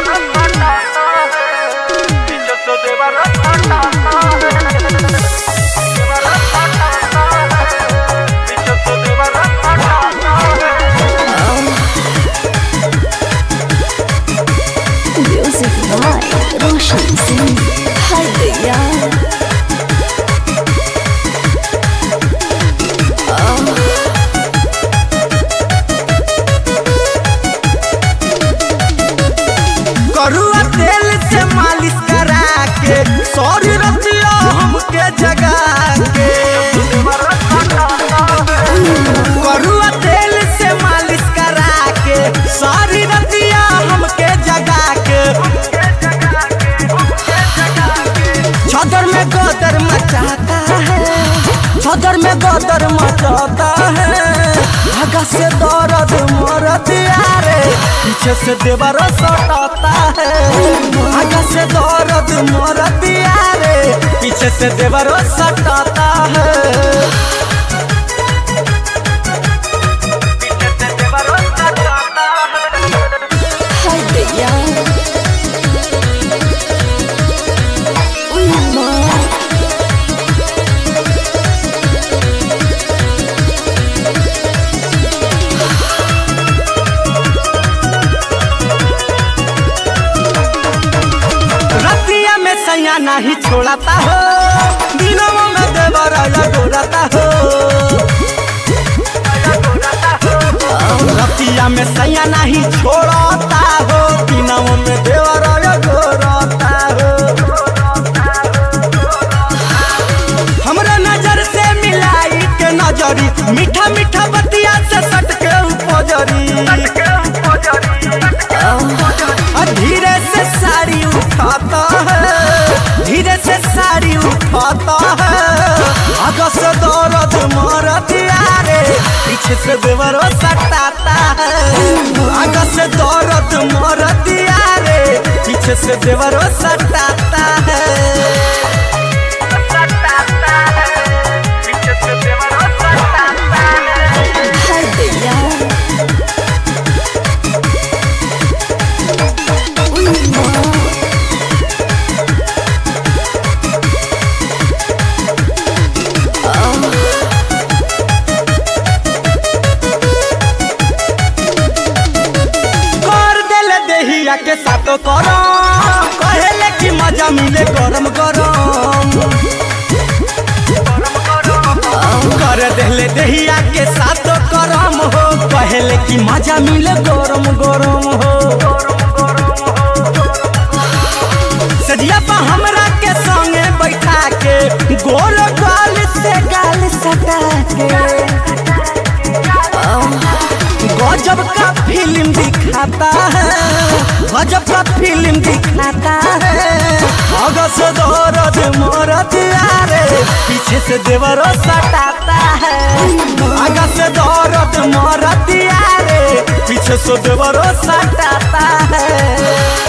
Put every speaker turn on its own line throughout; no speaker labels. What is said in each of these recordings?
रोशन सिंह हर दिया
करुआ तेल से मालिश करा के सौरी रतिया हमके जगा के करुआ तेल से मालिश करा के सारी रतिया हमके जगा के छदर में गदर मचाता है छदर में गदर मचाता है आगा से दर्द मरद यारे पीछे से देवर सटाता है आगा से दर्द मरद यारे पीछे से देवर सटाता है
हर दिया
सैया नहीं छोड़ता हो दिनों में देवर गोराता हो रतिया में सैया नहीं छोड़ता हो दिनों में देवर गोराता हो हमरा नजर से मिलाई के नजरी मीठा मीठा बतिया से सट के उपजरी धीरे से साड़ी उठाता है धीरे से साड़ी उठाता है आगा से दर्द मरद यारे पीछे से देवर सटाता है आगा से दर्द मरद यारे पीछे से देवर सटाता है
हर दिया
के साथ करो कहले कि मजा मिले गरम गरम कर देले दहिया के साथ करम हो कहले कि मजा मिले गरम गरम हो सजिया पा हमरा के संगे बैठा के गोल गाल से गाल सटा के गजब का फिल्म दिखाता है गजब का फिल्म दिखाता है आगा से दर्द मरद यारे पीछे से देवर सटाता है आगा से दर्द मरद यारे पीछे से देवर सटाता है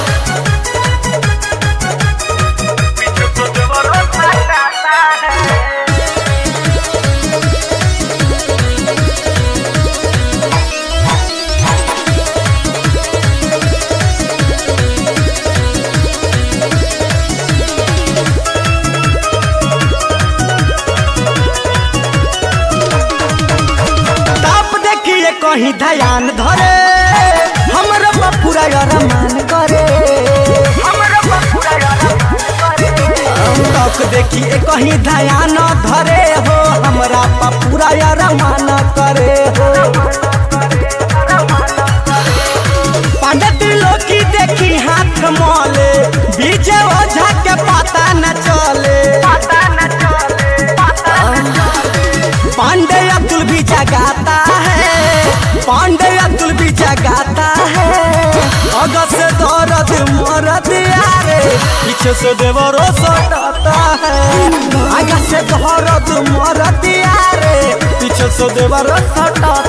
कहीं ध्यान धरे हमरा पूरा अरमान करे तक देखी कहीं ध्यान धरे हो हमरा पूरा अरमान करे हो पंडित लोग की देखी हाथ मोले बीजे ओझा के पता न चले पांडे अब्दुल भी जगाता है पांडे अब्दुल भी जगाता है आगा से दर्द मरद यारे पीछे से देवर सटाता है आगा से दर्द मरद यारे पीछे से देवर सटाता